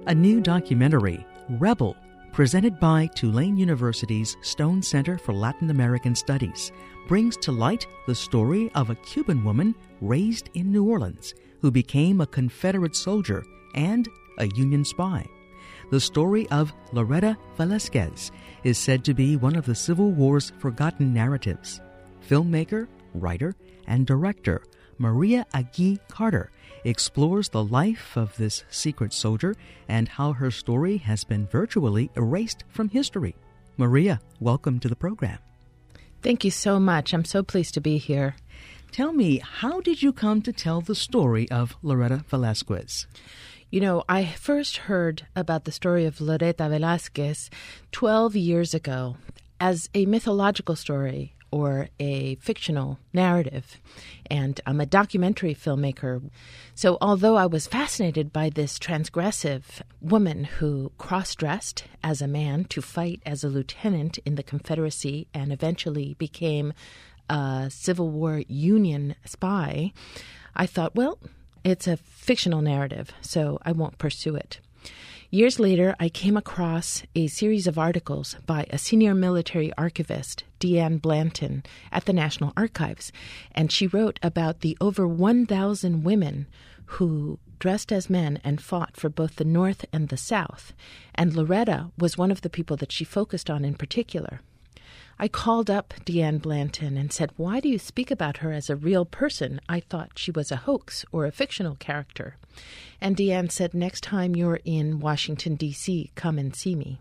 A new documentary, Rebel, presented by Tulane University's Stone Center for Latin American Studies, brings to light the story of a Cuban woman raised in New Orleans who became a Confederate soldier and a Union spy. The story of Loretta Velasquez is said to be one of the Civil War's forgotten narratives. Filmmaker, writer, and director Maria Agee Carter explores the life of this secret soldier and how her story has been virtually erased from history. Maria, welcome to the program. Thank you so much. I'm so pleased to be here. Tell me, how did you come to tell the story of Loretta Velasquez? You know, I first heard about the story of Loretta Velasquez 12 years ago as a mythological story or a fictional narrative, and I'm a documentary filmmaker. So although I was fascinated by this transgressive woman who cross-dressed as a man to fight as a lieutenant in the Confederacy and eventually became a Civil War Union spy, I thought, well, it's a fictional narrative, so I won't pursue it. Years later, I came across a series of articles by a senior military archivist, Deanne Blanton, at the National Archives, and she wrote about the over 1,000 women who dressed as men and fought for both the North and the South, and Loretta was one of the people that she focused on in particular. I called up Deanne Blanton and said, why do you speak about her as a real person? I thought she was a hoax or a fictional character. And Deanne said, next time you're in Washington, D.C., come and see me.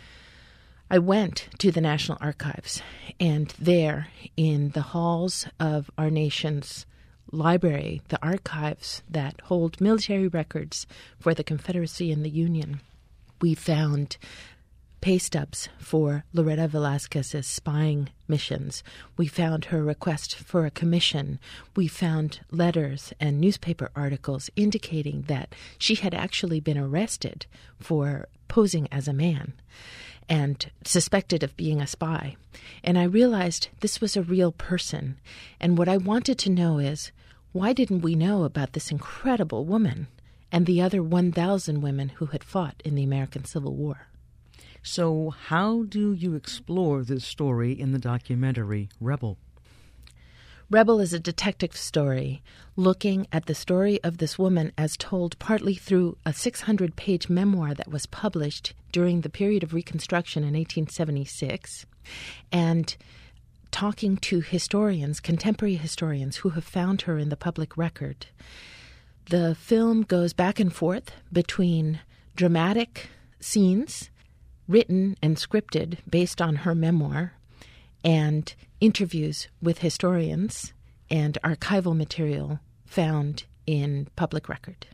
I went to the National Archives, and there, in the halls of our nation's library, the archives that hold military records for the Confederacy and the Union, we found pay stubs for Loretta Velasquez's spying missions. We found her request for a commission. We found letters and newspaper articles indicating that she had actually been arrested for posing as a man and suspected of being a spy. And I realized this was a real person. And what I wanted to know is, why didn't we know about this incredible woman and the other 1,000 women who had fought in the American Civil War? So how do you explore this story in the documentary Rebel? Rebel is a detective story looking at the story of this woman as told partly through a 600-page memoir that was published during the period of Reconstruction in 1876, and talking to historians, contemporary historians, who have found her in the public record. The film goes back and forth between dramatic scenes written and scripted based on her memoir, and interviews with historians and archival material found in public record.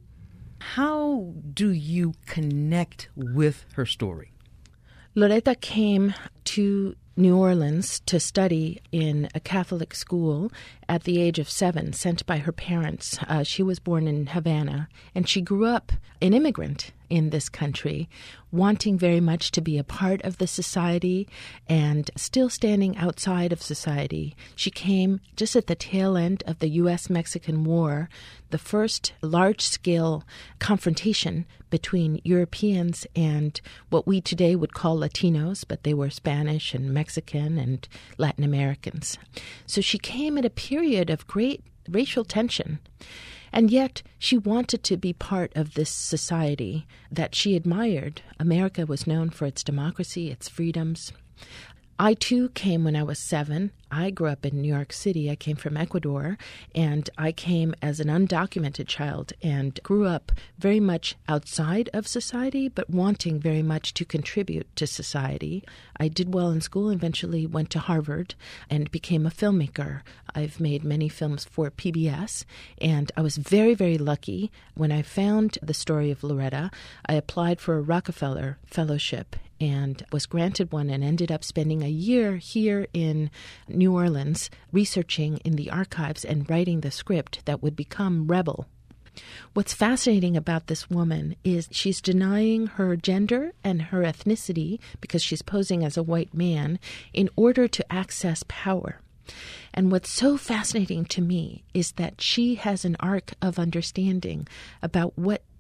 How do you connect with her story? Loretta came to New Orleans to study in a Catholic school at the age of 7, sent by her parents. She was born in Havana, and she grew up an immigrant in this country, wanting very much to be a part of the society and still standing outside of society. She came just at the tail end of the U.S.-Mexican War, the first large-scale confrontation between Europeans and what we today would call Latinos, but they were Spanish and Mexican and Latin Americans. So she came at a period of great racial tension. And yet she wanted to be part of this society that she admired. America was known for its democracy, its freedoms. I, too, came when I was 7. I grew up in New York City. I came from Ecuador, and I came as an undocumented child and grew up very much outside of society, but wanting very much to contribute to society. I did well in school, eventually went to Harvard, and became a filmmaker. I've made many films for PBS, and I was very, very lucky. When I found the story of Loretta, I applied for a Rockefeller Fellowship and was granted one, and ended up spending a year here in New Orleans researching in the archives and writing the script that would become Rebel. What's fascinating about this woman is she's denying her gender and her ethnicity because she's posing as a white man in order to access power. And what's so fascinating to me is that she has an arc of understanding about what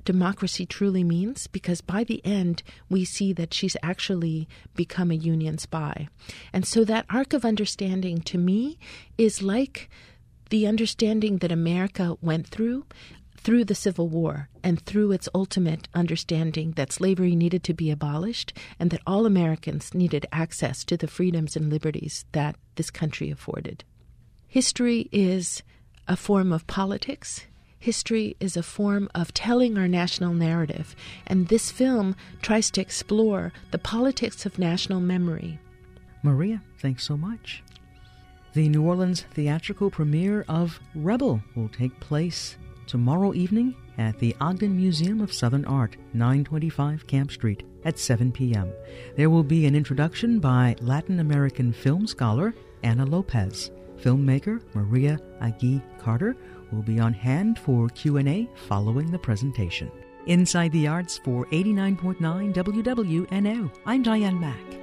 democracy truly means, because by the end, we see that she's actually become a Union spy. And so that arc of understanding, to me, is like the understanding that America went through the Civil War and through its ultimate understanding that slavery needed to be abolished and that all Americans needed access to the freedoms and liberties that this country afforded. History is a form of politics. History is a form of telling our national narrative, and this film tries to explore the politics of national memory. Maria, thanks so much. The New Orleans theatrical premiere of Rebel will take place tomorrow evening at the Ogden Museum of Southern Art, 925 Camp Street at 7 p.m. There will be an introduction by Latin American film scholar Ana Lopez. Filmmaker Maria Agui Carter will be on hand for Q&A following the presentation. Inside the Arts for 89.9 WWNO, I'm Diane Mack.